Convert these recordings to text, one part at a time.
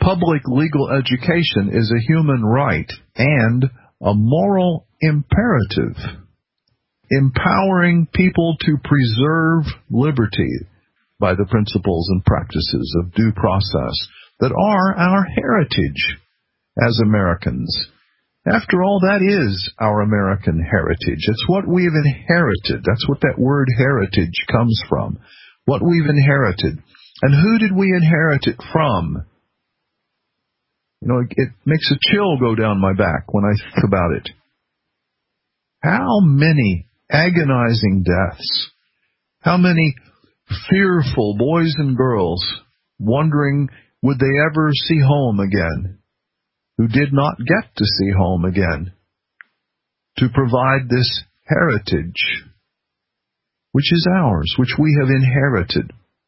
Public legal education is a human right and a moral imperative, empowering people to preserve liberty by the principles and practices of due process that are our heritage as Americans. After all, that is our American heritage. It's what we've inherited. That's what that word heritage comes from. What we've inherited. And who did we inherit it from? You know, it makes a chill go down my back when I think about it. How many agonizing deaths? How many fearful boys and girls wondering would they ever see home again, who did not get to see home again, to provide this heritage, which is ours, which we have inherited.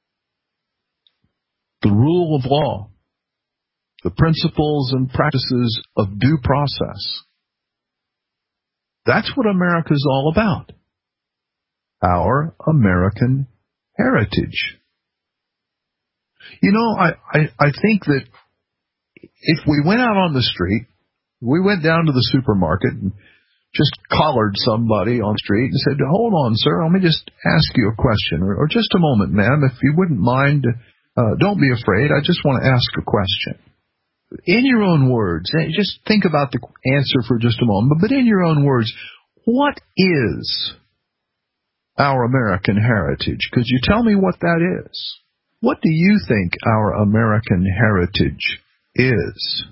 The rule of law, the principles and practices of due process. That's what America's all about. Our American heritage. You know, I think that if we went out on the street, we went down to the supermarket and just collared somebody on the street and said, hold on, sir, let me just ask you a question, or just a moment, ma'am, if you wouldn't mind, don't be afraid, I just want to ask a question. In your own words, just think about the answer for just a moment, but in your own words, what is our American heritage? Could you tell me what that is? What do you think our American heritage is?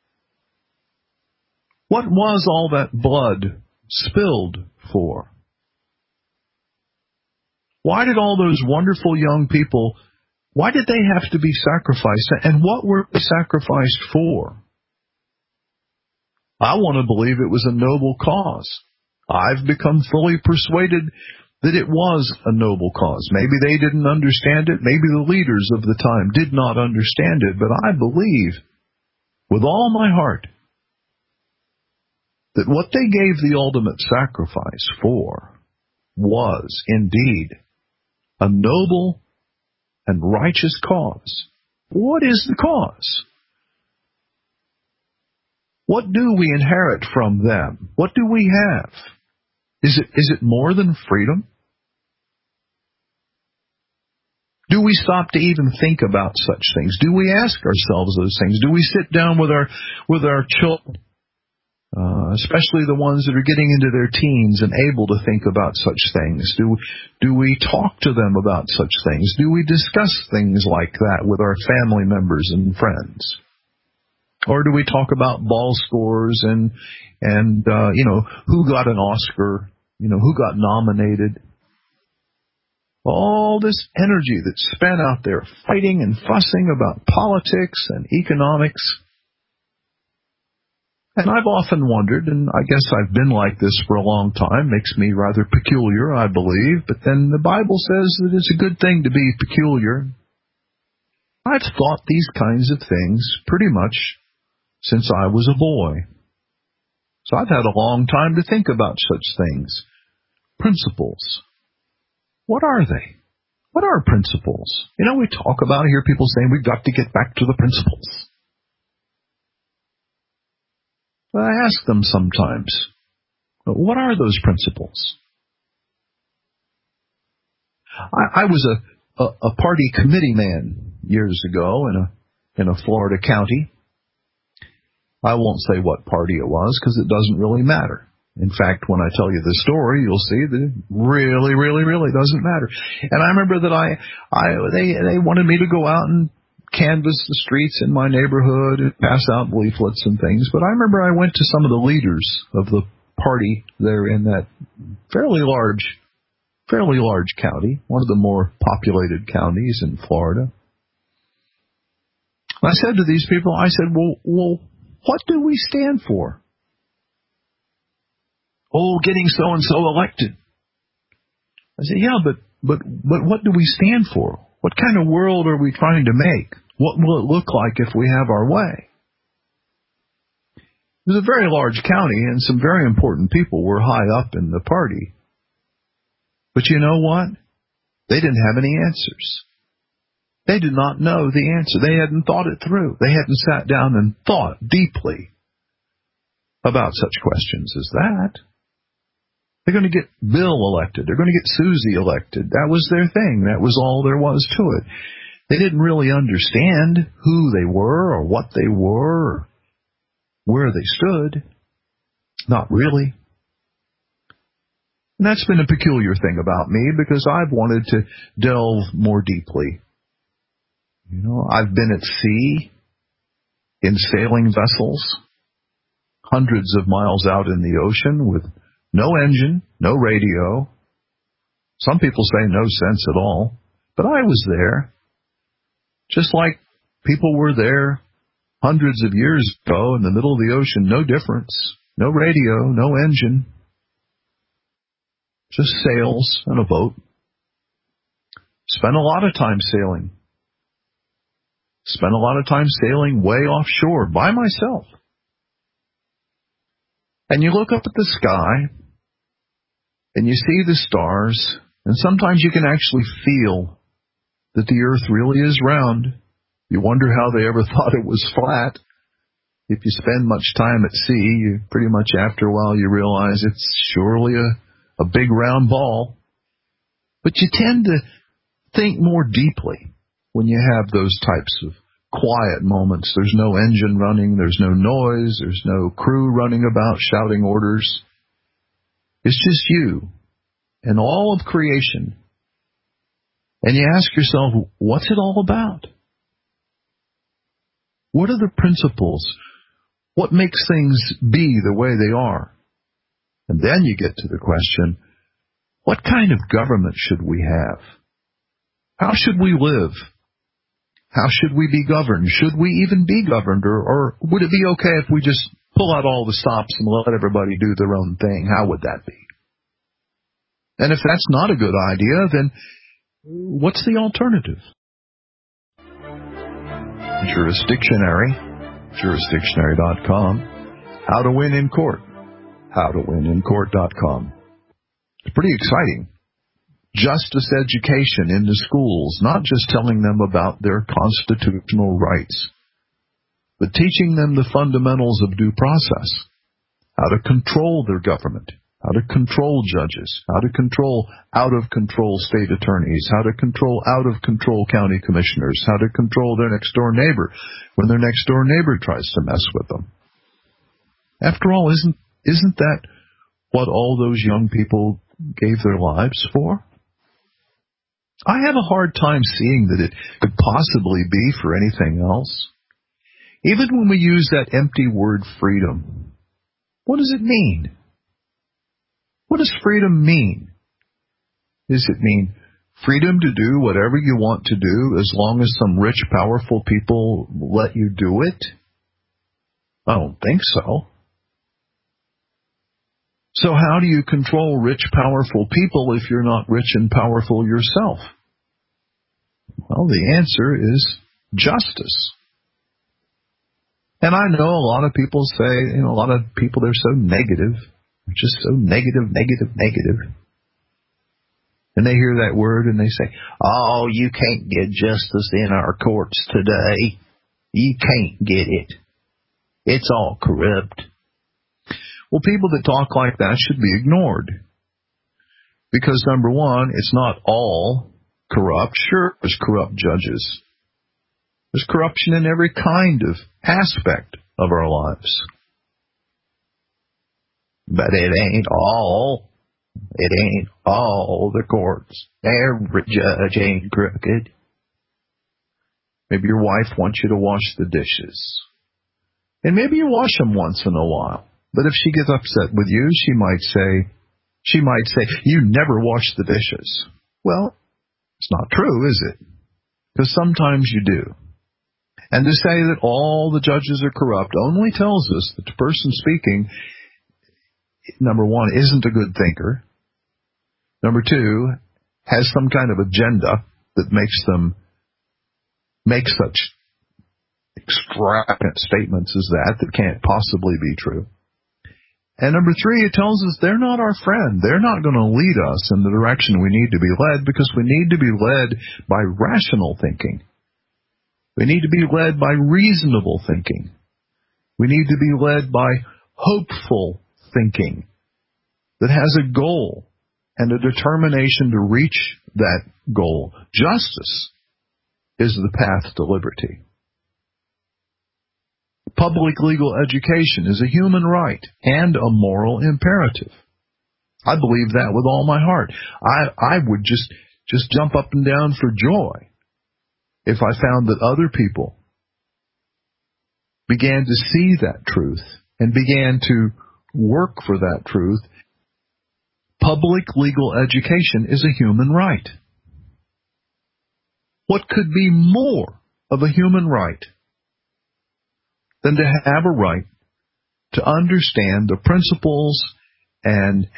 What was all that blood spilled for? Why did all those wonderful young people, why did they have to be sacrificed? And what were they sacrificed for? I want to believe it was a noble cause. I've become fully persuaded that it was a noble cause. Maybe they didn't understand it. Maybe the leaders of the time did not understand it. But I believe with all my heart that what they gave the ultimate sacrifice for was indeed a noble and righteous cause. What is the cause? What do we inherit from them? What do we have? Is it more than freedom? Do we stop to even think about such things? Do we ask ourselves those things? Do we sit down with our children, especially the ones that are getting into their teens and able to think about such things? Do we talk to them about such things? Do we discuss things like that with our family members and friends? Or do we talk about ball scores and who got an Oscar, who got nominated? All this energy that's spent out there fighting and fussing about politics and economics. And I've often wondered, and I guess I've been like this for a long time, makes me rather peculiar, I believe, but then the Bible says that it's a good thing to be peculiar. I've thought these kinds of things pretty much since I was a boy. So I've had a long time to think about such things. Principles. What are they? What are principles? We talk about it, hear people saying we've got to get back to the principles. But I ask them sometimes, what are those principles? I was a party committee man years ago in a Florida county. I won't say what party it was because it doesn't really matter. In fact, when I tell you the story, you'll see that it really, really, really doesn't matter. And I remember that they wanted me to go out and canvass the streets in my neighborhood and pass out leaflets and things. But I remember I went to some of the leaders of the party there in that fairly large county, one of the more populated counties in Florida. I said to these people, well, what do we stand for? Oh, getting so-and-so elected. I said, yeah, but what do we stand for? What kind of world are we trying to make? What will it look like if we have our way? It was a very large county, and some very important people were high up in the party. But you know what? They didn't have any answers. They did not know the answer. They hadn't thought it through. They hadn't sat down and thought deeply about such questions as that. They're going to get Bill elected. They're going to get Susie elected. That was their thing. That was all there was to it. They didn't really understand who they were or what they were or where they stood. Not really. And that's been a peculiar thing about me because I've wanted to delve more deeply. You know, I've been at sea in sailing vessels, hundreds of miles out in the ocean with no engine, no radio. Some people say no sense at all, but I was there. Just like people were there hundreds of years ago in the middle of the ocean, no difference. No radio, no engine. Just sails and a boat. Spent a lot of time sailing. Spent a lot of time sailing way offshore by myself. And you look up at the sky, and you see the stars, and sometimes you can actually feel that the earth really is round. You wonder how they ever thought it was flat. If you spend much time at sea, you pretty much after a while you realize it's surely a big round ball. But you tend to think more deeply when you have those types of quiet moments. There's no engine running, there's no noise, there's no crew running about shouting orders. It's just you and all of creation. And you ask yourself, what's it all about? What are the principles? What makes things be the way they are? And then you get to the question, what kind of government should we have? How should we live? How should we be governed? Should we even be governed? Or would it be okay if we just pull out all the stops and let everybody do their own thing? How would that be? And if that's not a good idea, then what's the alternative? Jurisdictionary.com. How to win in court. HowToWinInCourt.com. It's pretty exciting. Justice education in the schools, not just telling them about their constitutional rights, but teaching them the fundamentals of due process, how to control their government, how to control judges, how to control out-of-control state attorneys, how to control out-of-control county commissioners, how to control their next-door neighbor when their next-door neighbor tries to mess with them. After all, isn't that what all those young people gave their lives for? I have a hard time seeing that it could possibly be for anything else. Even when we use that empty word freedom, what does it mean? What does freedom mean? Does it mean freedom to do whatever you want to do as long as some rich, powerful people let you do it? I don't think so. So how do you control rich, powerful people if you're not rich and powerful yourself? Well, the answer is justice. And I know a lot of people say, a lot of people, they're so negative. They're just so negative. And they hear that word and they say, oh, you can't get justice in our courts today. You can't get it. It's all corrupt. Well, people that talk like that should be ignored. Because, number one, it's not all corrupt. Sure, there's corrupt judges. There's corruption in every kind of aspect of our lives. But it ain't all the courts. Every judge ain't crooked. Maybe your wife wants you to wash the dishes. And maybe you wash them once in a while. But if she gets upset with you, she might say, you never wash the dishes. Well, it's not true, is it? Because sometimes you do. And to say that all the judges are corrupt only tells us that the person speaking, number one, isn't a good thinker. Number two, has some kind of agenda that makes them make such extravagant statements as that can't possibly be true. And number three, it tells us they're not our friend. They're not going to lead us in the direction we need to be led, because we need to be led by rational thinking, We need to be led by reasonable thinking. We need to be led by hopeful thinking that has a goal and a determination to reach that goal. Justice is the path to liberty. Public legal education is a human right and a moral imperative. I believe that with all my heart. I would just jump up and down for joy if I found that other people began to see that truth and began to work for that truth. Public legal education is a human right. What could be more of a human right than to have a right to understand the principles and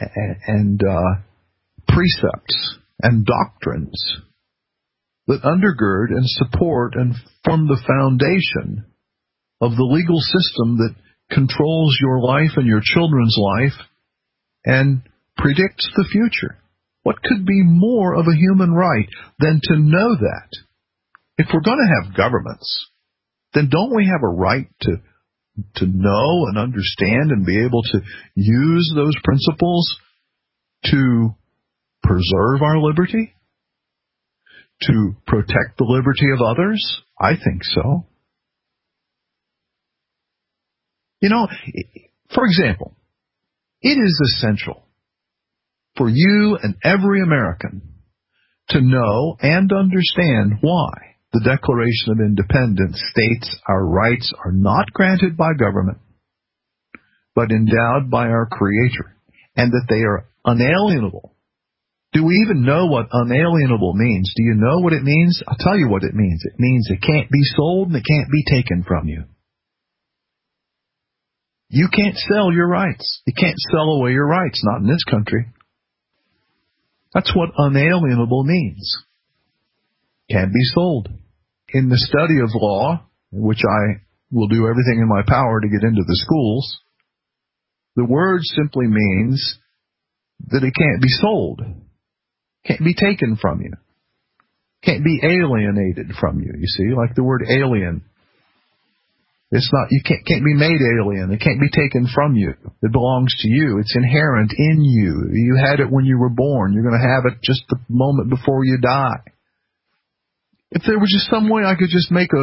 precepts and doctrines that undergird and support and form the foundation of the legal system that controls your life and your children's life and predicts the future? What could be more of a human right than to know that? If we're going to have governments, then don't we have a right to know and understand and be able to use those principles to preserve our liberty? To protect the liberty of others? I think so. You know, for example, it is essential for you and every American to know and understand why the Declaration of Independence states our rights are not granted by government, but endowed by our Creator, and that they are unalienable. Do we even know what unalienable means? Do you know what it means? I'll tell you what it means. It means it can't be sold and it can't be taken from you. You can't sell your rights. You can't sell away your rights, not in this country. That's what unalienable means. Can't be sold. In the study of law, which I will do everything in my power to get into the schools, the word simply means that it can't be sold. Can't be taken from you. Can't be alienated from you, you see, like the word alien. It's not, you can't be made alien. It can't be taken from you. It belongs to you. It's inherent in you. You had it when you were born. You're going to have it just the moment before you die. If there was just some way I could just make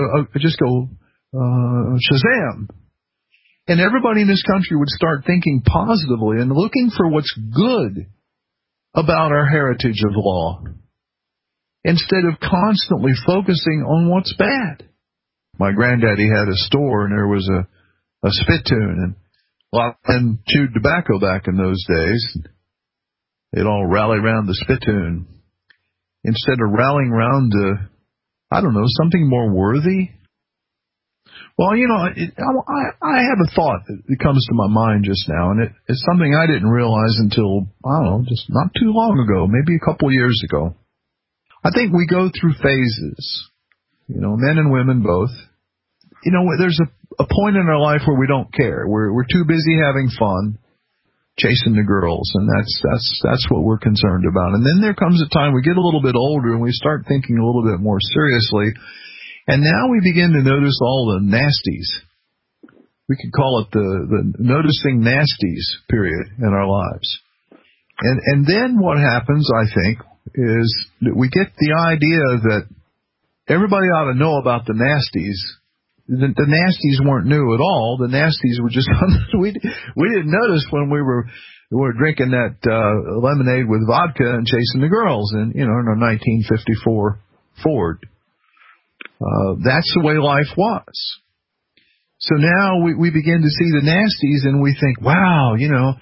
Shazam, and everybody in this country would start thinking positively and looking for what's good about our heritage of law, instead of constantly focusing on what's bad. My granddaddy had a store, and there was a spittoon, and a lot of men chewed tobacco back in those days. They'd all rally around the spittoon instead of rallying around something more worthy. Well, you know, I have a thought that comes to my mind just now, and it's something I didn't realize until, just not too long ago, maybe a couple years ago. I think we go through phases, men and women both. There's a point in our life where we don't care. We're too busy having fun, chasing the girls, and that's what we're concerned about. And then there comes a time we get a little bit older and we start thinking a little bit more seriously. And now we begin to notice all the nasties. We could call it the noticing nasties period in our lives. And then what happens, I think, is that we get the idea that everybody ought to know about the nasties. The nasties weren't new at all. The nasties were just we didn't notice when we were drinking that lemonade with vodka and chasing the girls in a 1954 Ford. That's the way life was. So now we begin to see the nasties and we think, wow,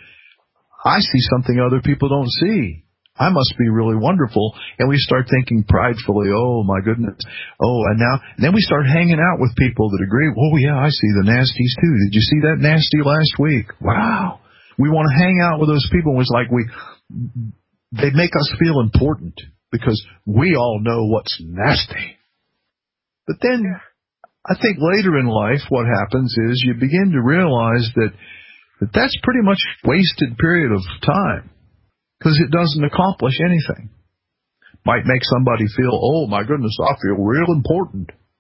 I see something other people don't see. I must be really wonderful. And we start thinking pridefully, oh my goodness. Oh, and then we start hanging out with people that agree. Oh yeah, I see the nasties too. Did you see that nasty last week? Wow. We want to hang out with those people. It's like they make us feel important because we all know what's nasty. But then I think later in life what happens is you begin to realize that that's pretty much a wasted period of time because it doesn't accomplish anything. Might make somebody feel, oh my goodness, I feel real important.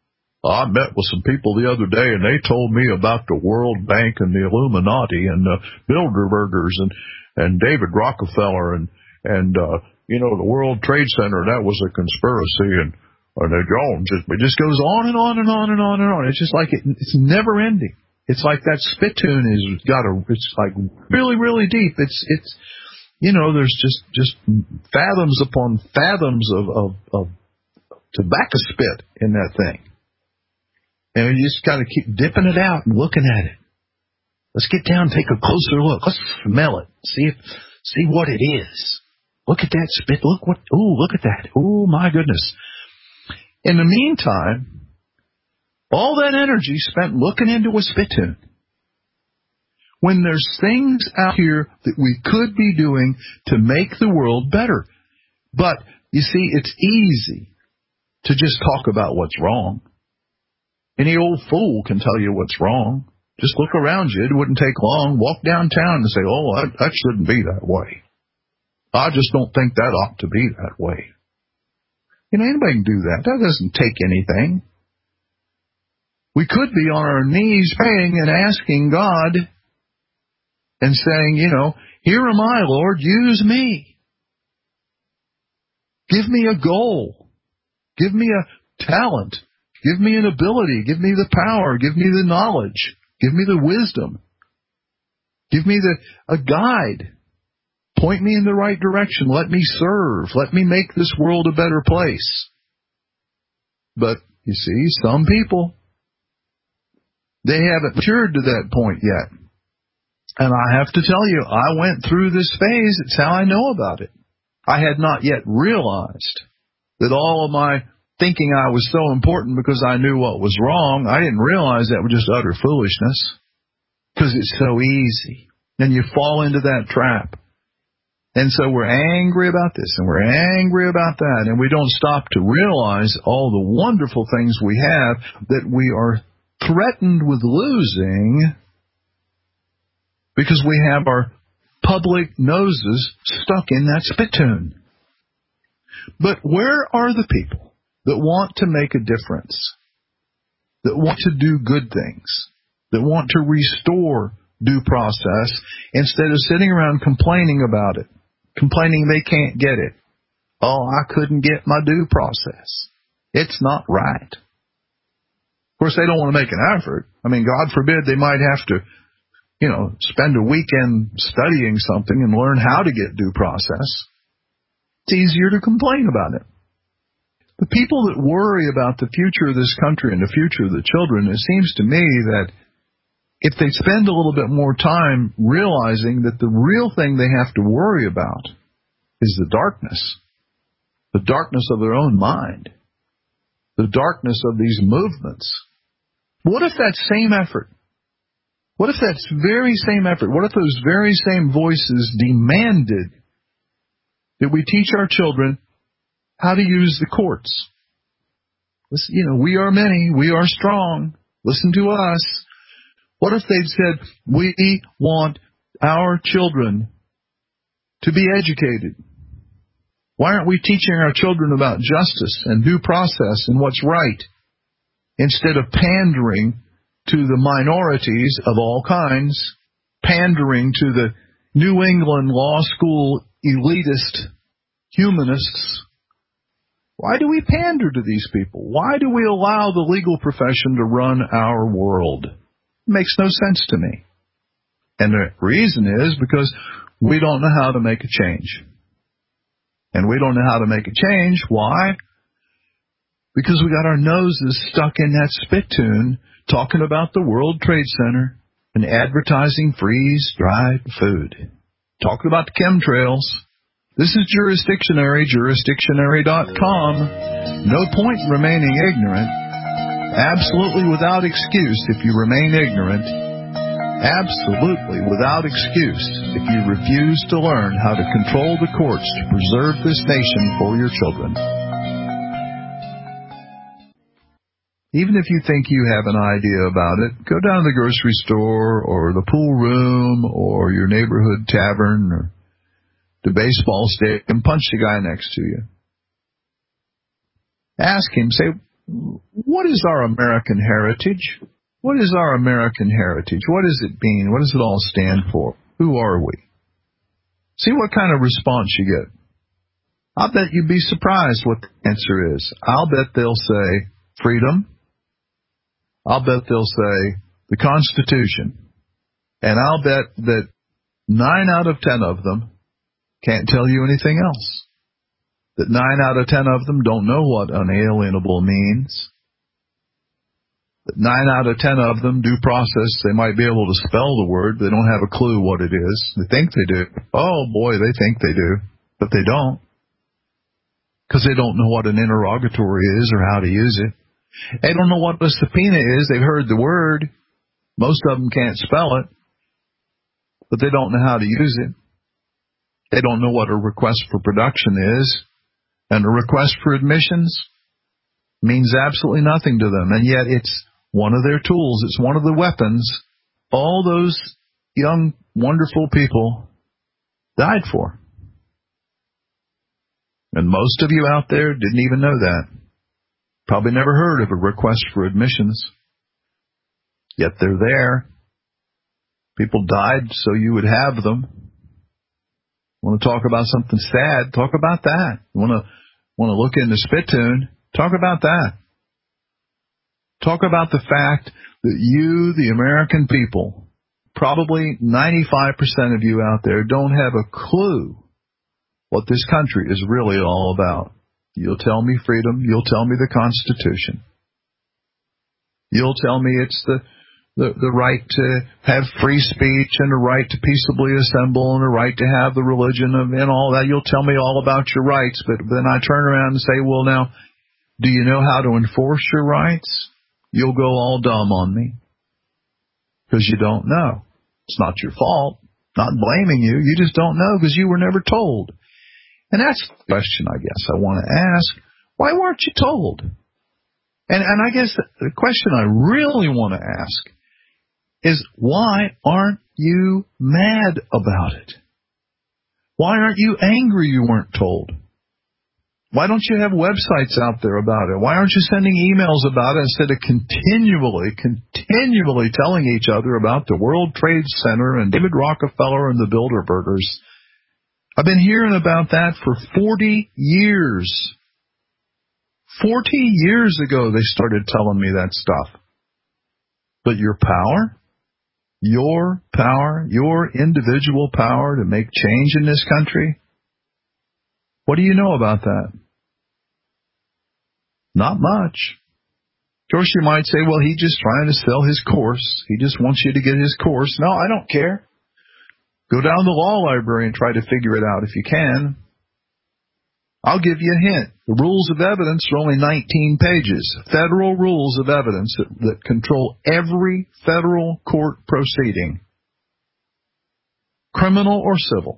I met with some people the other day, and they told me about the World Bank and the Illuminati and the Bilderbergers and David Rockefeller and the World Trade Center. That was a conspiracy, and it just goes on and on and on and on and on. It's just like it's never ending. It's like that spittoon it's like really, really deep. It's there's just fathoms upon fathoms of tobacco spit in that thing. And you just got to keep dipping it out and looking at it. Let's get down and take a closer look. Let's smell it. See what it is. Look at that spit. Look at that. Oh, my goodness. In the meantime, all that energy spent looking into a spittoon. When there's things out here that we could be doing to make the world better. But, you see, it's easy to just talk about what's wrong. Any old fool can tell you what's wrong. Just look around you. It wouldn't take long. Walk downtown and say, that shouldn't be that way. I just don't think that ought to be that way. Anybody can do that. That doesn't take anything. We could be on our knees praying and asking God and saying, here am I, Lord, use me. Give me a goal. Give me a talent. Give me an ability. Give me the power. Give me the knowledge. Give me the wisdom. Give me a guide. Point me in the right direction. Let me serve. Let me make this world a better place. But, you see, some people, they haven't matured to that point yet. And I have to tell you, I went through this phase. It's how I know about it. I had not yet realized that all of my thinking I was so important because I knew what was wrong. I didn't realize that was just utter foolishness because it's so easy. And you fall into that trap. And so we're angry about this and we're angry about that. And we don't stop to realize all the wonderful things we have that we are threatened with losing because we have our public noses stuck in that spittoon. But where are the people that want to make a difference, that want to do good things, that want to restore due process instead of sitting around complaining about it, complaining they can't get it? Oh, I couldn't get my due process. It's not right. Of course, they don't want to make an effort. God forbid they might have to, spend a weekend studying something and learn how to get due process. It's easier to complain about it. The people that worry about the future of this country and the future of the children, it seems to me that if they spend a little bit more time realizing that the real thing they have to worry about is the darkness of their own mind, the darkness of these movements. What if that same effort, what if those very same voices demanded that we teach our children how to use the courts? Listen, we are many, we are strong, listen to us. What if they'd said, we want our children to be educated? Why aren't we teaching our children about justice and due process and what's right, instead of pandering to the minorities of all kinds, pandering to the New England law school elitist humanists? Why do we pander to these people? Why do we allow the legal profession to run our world? It makes no sense to me. And the reason is because we don't know how to make a change. And we don't know how to make a change. Why? Because we got our noses stuck in that spittoon talking about the World Trade Center and advertising freeze-dried food. Talking about the chemtrails. This is Jurisdictionary, jurisdictionary.com. No point in remaining ignorant. Absolutely without excuse if you remain ignorant. Absolutely without excuse if you refuse to learn how to control the courts to preserve this nation for your children. Even if you think you have an idea about it, go down to the grocery store or the pool room or your neighborhood tavern or the baseball stadium, punch the guy next to you. Ask him, say, what is our American heritage? What is our American heritage? What does it mean? What does it all stand for? Who are we? See what kind of response you get. I'll bet you'd be surprised what the answer is. I'll bet they'll say freedom. I'll bet they'll say the Constitution. And I'll bet that 9 out of 10 of them can't tell you anything else. That 9 out of 10 of them don't know what unalienable means. That 9 out of 10 of them, due process, they might be able to spell the word. They don't have a clue what it is. They think they do. Oh, boy, they think they do. But they don't. Because they don't know what an interrogatory is or how to use it. They don't know what a subpoena is. They've heard the word. Most of them can't spell it. But they don't know how to use it. They don't know what a request for production is. And a request for admissions means absolutely nothing to them. And yet it's one of their tools. It's one of the weapons all those young, wonderful people died for. And most of you out there didn't even know that. Probably never heard of a request for admissions. Yet they're there. People died so you would have them. Want to talk about something sad? Talk about that. Want to look into Spittoon? Talk about that. Talk about the fact that you, the American people, probably 95% of you out there don't have a clue what this country is really all about. You'll tell me freedom. You'll tell me the Constitution. You'll tell me it's the right to have free speech and a right to peaceably assemble and a right to have the religion and all that. You'll tell me all about your rights, but then I turn around and say, well, now, do you know how to enforce your rights? You'll go all dumb on me because you don't know. It's not your fault. Not blaming you. You just don't know because you were never told. And that's the question, I guess, I want to ask. Why weren't you told? And I guess the question I really want to ask is, why aren't you mad about it? Why aren't you angry you weren't told? Why don't you have websites out there about it? Why aren't you sending emails about it instead of continually telling each other about the World Trade Center and David Rockefeller and the Bilderbergers? I've been hearing about that for 40 years. 40 years ago they started telling me that stuff. But your power, your individual power to make change in this country, what do you know about that? Not much. Of course, you might say, well, he's just trying to sell his course. He just wants you to get his course. No, I don't care. Go down the law library and try to figure it out if you can. I'll give you a hint. The rules of evidence are only 19 pages. Federal rules of evidence that control every federal court proceeding, criminal or civil.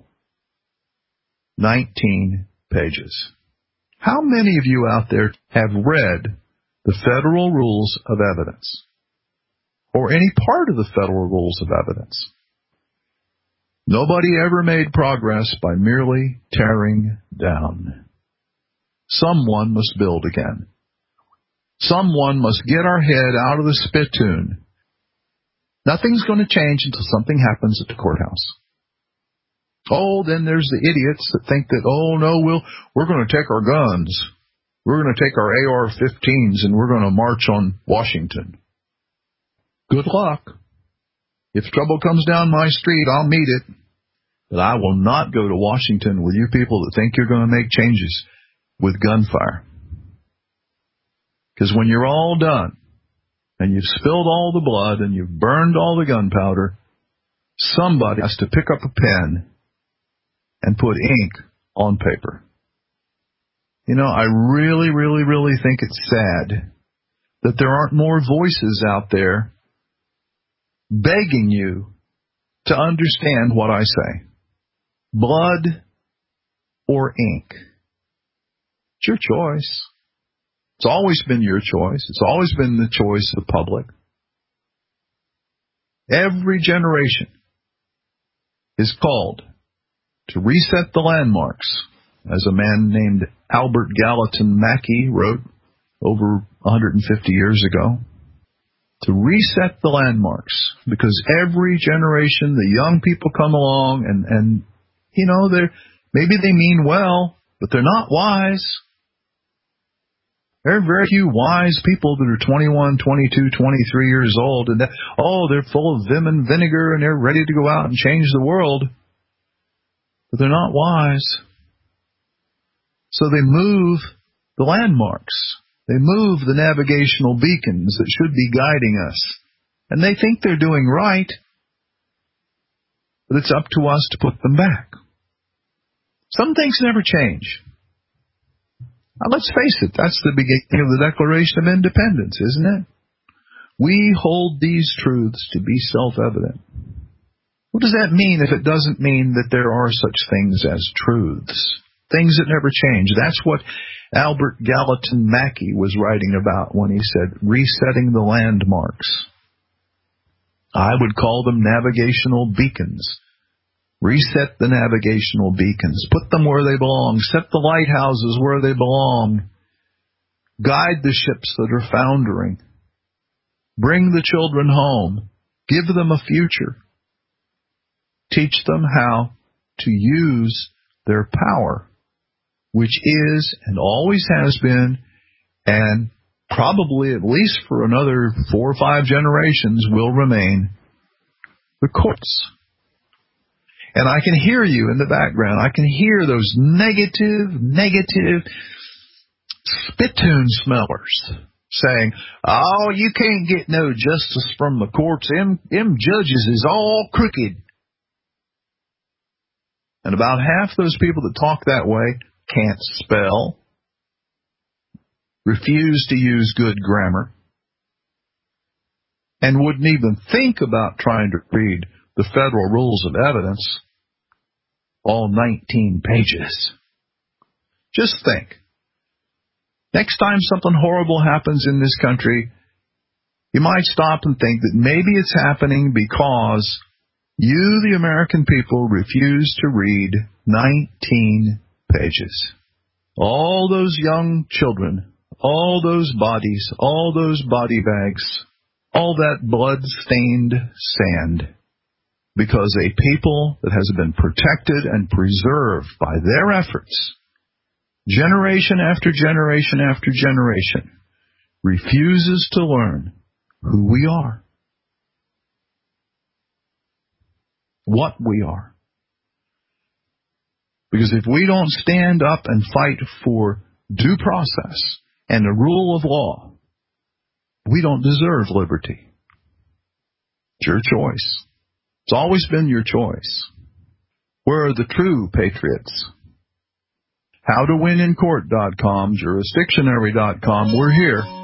19 pages. How many of you out there have read the federal rules of evidence or any part of the federal rules of evidence? Nobody ever made progress by merely tearing down. Someone must build again. Someone must get our head out of the spittoon. Nothing's going to change until something happens at the courthouse. Oh, then there's the idiots that think that, oh, no, we're going to take our guns. We're going to take our AR-15s and we're going to march on Washington. Good luck. If trouble comes down my street, I'll meet it. But I will not go to Washington with you people that think you're going to make changes with gunfire. Because when you're all done and you've spilled all the blood and you've burned all the gunpowder, somebody has to pick up a pen and put ink on paper. You know, I really, really, really think it's sad that there aren't more voices out there begging you to understand what I say. Blood or ink. It's your choice. It's always been your choice. It's always been the choice of the public. Every generation is called to reset the landmarks, as a man named Albert Gallatin Mackey wrote over 150 years ago, to reset the landmarks, because every generation, the young people come along and maybe they mean well, but they're not wise. There are very few wise people that are 21, 22, 23 years old, and they're full of vim and vinegar and they're ready to go out and change the world. But they're not wise. So they move the landmarks. They move the navigational beacons that should be guiding us. And they think they're doing right, but it's up to us to put them back. Some things never change. Now, let's face it, that's the beginning of the Declaration of Independence, isn't it? We hold these truths to be self-evident. What does that mean if it doesn't mean that there are such things as truths? Things that never change. That's what Albert Gallatin Mackey was writing about when he said, resetting the landmarks. I would call them navigational beacons. Reset the navigational beacons. Put them where they belong. Set the lighthouses where they belong. Guide the ships that are foundering. Bring the children home. Give them a future. Teach them how to use their power, which is and always has been, and probably at least for another 4 or 5 generations will remain, the courts. And I can hear you in the background. I can hear those negative spittoon smellers saying, oh, you can't get no justice from the courts. Them judges is all crooked. And about half those people that talk that way can't spell, refuse to use good grammar, and wouldn't even think about trying to read the federal rules of evidence, all 19 pages. Just think. Next time something horrible happens in this country, you might stop and think that maybe it's happening because you, the American people, refuse to read 19 pages. All those young children, all those bodies, all those body bags, all that blood-stained sand, because a people that has been protected and preserved by their efforts, generation after generation after generation, refuses to learn who we are, what we are. Because if we don't stand up and fight for due process and the rule of law, we don't deserve liberty. It's your choice. It's always been your choice. Where are the true patriots? HowToWinInCourt.com, Jurisdictionary.com. We're here.